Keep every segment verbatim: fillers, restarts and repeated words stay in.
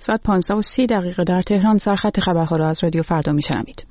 ساعت پانزده و سی دقیقه در تهران. سرخط خبرها را از رادیو فردا میشنوید.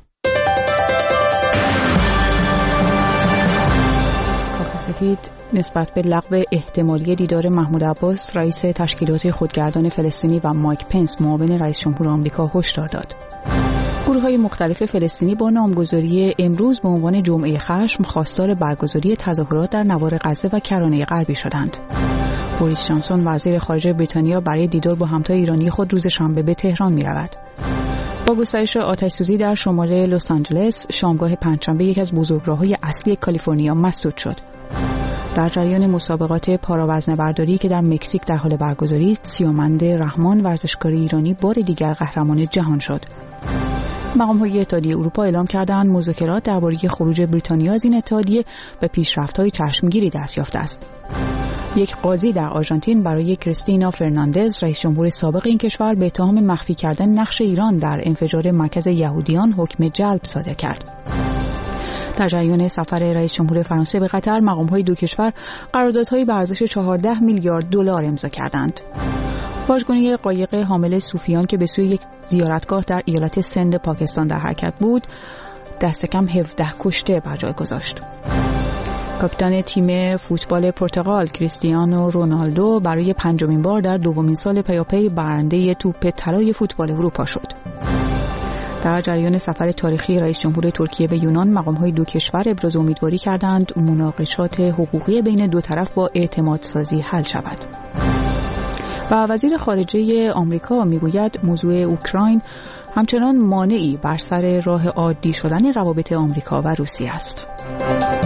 کاخ سفید نسبت به لغو احتمالی دیدار محمود عباس رئیس تشکیلات خودگردان فلسطینی و مایک پنس معاون رئیس جمهور آمریکا هشدار داد. گروه‌های مختلف فلسطینی با نامگذاری امروز به عنوان جمعه خشم خواستار برگزاری تظاهرات در نوار غزه و کرانه غربی شدند. بوریس جانسون وزیر خارجه بریتانیا برای دیدار با همتای ایرانی خود روز شنبه به تهران می‌رود. با گسترش آتش‌سوزی در شمال لس آنجلس، شامگاه پنجشنبه یکی از بزرگراه‌های اصلی کالیفرنیا مسدود شد. در جریان مسابقات پاراوزنه‌برداری که در مکزیک در حال برگزاری است، سیامند رحمان ورزشکار ایرانی بار دیگر قهرمان جهان شد. مقام‌های اتحادیه اروپا اعلام کردند مذاکرات درباره خروج بریتانیا از این اتحادیه به پیشرفت‌های چشمگیری دست یافته است. یک قاضی در آرژانتین برای کریستینا فرناندز رئیس جمهور سابق این کشور به اتهام مخفی کردن نقش ایران در انفجار مرکز یهودیان حکم جلب صادر کرد. در جریان سفر رئیس جمهور فرانسه به قطر، مقام‌های دو کشور قراردادهای به ارزش چهارده میلیارد دلار امضا کردند. واژگونی قایق حامل صوفیان که به سوی یک زیارتگاه در ایالت سند پاکستان در حرکت بود، دست کم هفده کشته بر جای گذاشت. کاپیتان تیم فوتبال پرتغال کریستیانو رونالدو برای پنجمین بار در دومین سال پیاپی برنده توپ طلای فوتبال اروپا شد. در جریان سفر تاریخی رئیس جمهور ترکیه به یونان، مقام‌های دو کشور ابراز امیدواری کردند مناقشات حقوقی بین دو طرف با اعتماد سازی حل شود. و وزیر خارجه آمریکا میگوید موضوع اوکراین همچنان مانعی بر سر راه عادی شدن روابط آمریکا و روسیه است.